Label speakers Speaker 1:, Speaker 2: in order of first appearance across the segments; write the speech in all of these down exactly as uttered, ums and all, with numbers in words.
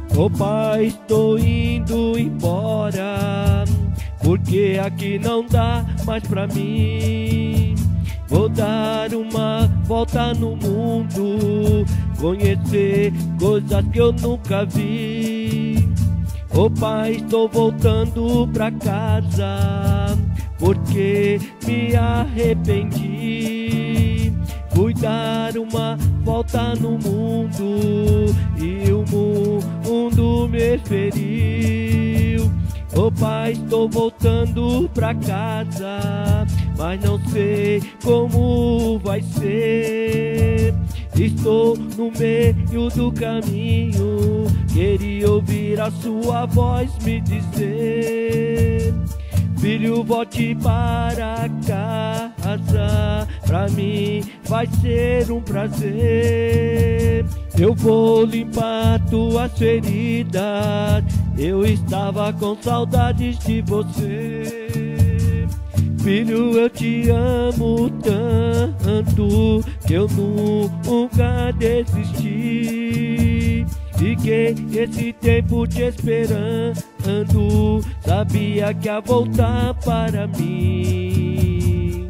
Speaker 1: Ô pai, estou indo embora, porque aqui não dá mais pra mim. Vou dar uma volta no mundo, conhecer coisas que eu nunca vi. Ô pai, estou voltando pra casa, porque me arrependi. Fui dar uma volta no mundo e o mundo me feriu. Ô pai, estou voltando pra casa, mas não sei como vai ser. Estou no meio do caminho, queria ouvir a sua voz me dizer: filho, volte para casa, pra mim vai ser um prazer. Eu vou limpar tuas feridas, eu estava com saudades de você. Filho, eu te amo tanto que eu nunca desisti. Fiquei esse tempo te esperando, sabia que ia voltar para mim.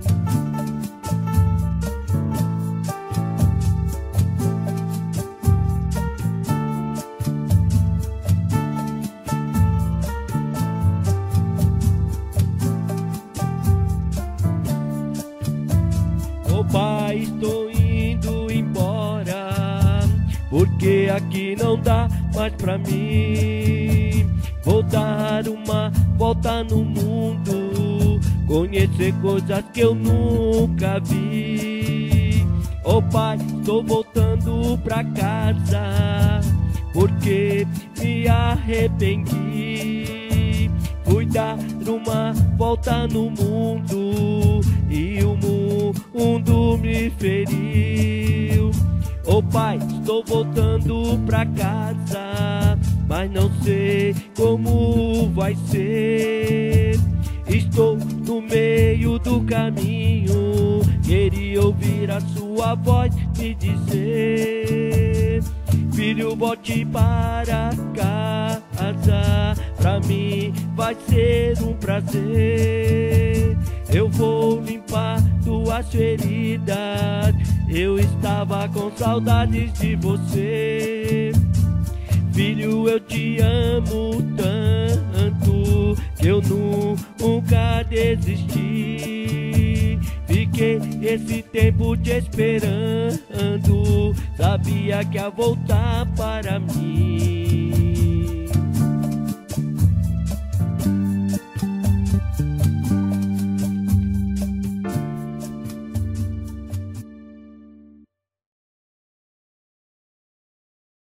Speaker 1: Ô pai, estou indo embora, porque aqui não dá mais pra mim. Vou dar uma volta no mundo, conhecer coisas que eu nunca vi. Ô pai, estou voltando pra casa, porque me arrependi. Fui dar uma volta no mundo e o mundo me feriu. Ô pai, estou voltando pra casa, mas não sei como vai ser. Estou no meio do caminho, queria ouvir a sua voz me dizer: filho, volte para casa, pra mim vai ser um prazer. Eu vou limpar tuas feridas, eu estava com saudades de você. Filho, eu te amo tanto que eu nunca desisti. Fiquei esse tempo te esperando, sabia que ia voltar para mim.